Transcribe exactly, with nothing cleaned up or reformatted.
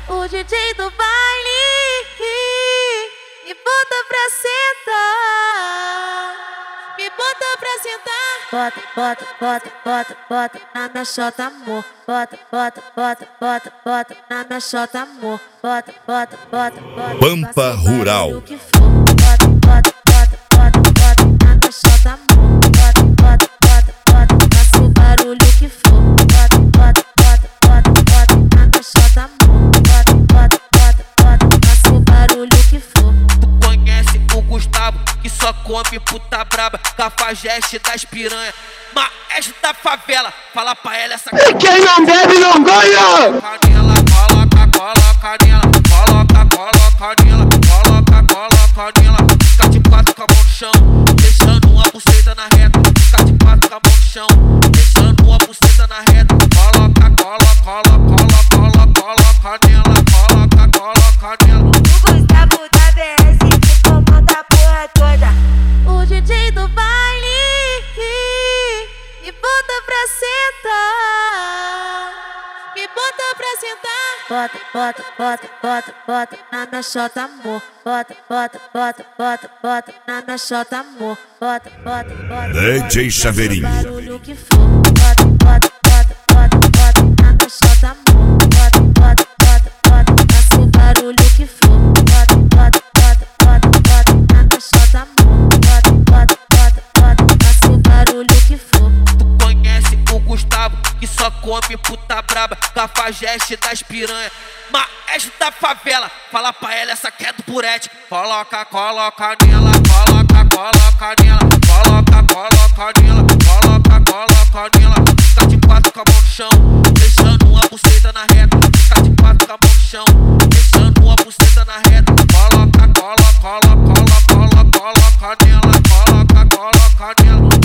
O D J do baile me bota pra sentar, me bota pra sentar. Bota, bota, bota, bota, bota na minha chota, amor. Bota, bota, bota, bota, bota na minha chota, amor. Bota, bota, bota, bota. Pampa Rural. Bota, bota, bota, bota, bota na minha chota, amor. Bota, bota, bota, bota, faça o barulho que for. Bota, bota, bota, bota, bota na minha chota, amor. Bota, bota, bota, bota, faça o barulho que for. Tu conhece o Gustavo, que só come puta braba, cafajeste das piranha, maestro da favela. Fala pra ela essa E quem não bebe não ganha! Canela, coloca, coloca nela, coloca, coloca nela, coloca, coloca nela. Fica de quatro com a mão no chão, deixando uma buceta na reta. Fica de quatro com a mão no chão, deixando uma buceta na reta. Coloca, coloca, coloca, coloca, coloca nela, coloca, coloca nela. O Gustavo da B S que comanda a porra toda. O D J do baile me bota pra sentar, me bota pra sentar. Bota, bota, bota, bota, bota na minha chota, amor. Bota, bota, bota, bota, bota na minha chota, amor. Bota, bota, bota, D J Chaveirinho. barulho que for. Bota, bota, bota, bota, bota na minha chota, amor. Bota, bota, bota, bota, faça o barulho que for. Bota, bota, bota, bota, bota na minha chota, amor. Bota, bota, bota, bota, faça o barulho que for. Tu conhece o Gustavo, que só come puta braba, cafajeste das piranha, maestro da favela. Fala pra ela essa que é do Purete. Coloca, coloca nela, coloca, coloca nela, coloca, coloca nela, coloca, coloca nela. Fica de quatro com a mão no chão, deixando uma buceta na reta. Fica de quatro com a mão no chão, deixando uma buceta na reta. Coloca, coloca, coloca, coloca, coloca nela, coloca, coloca nela.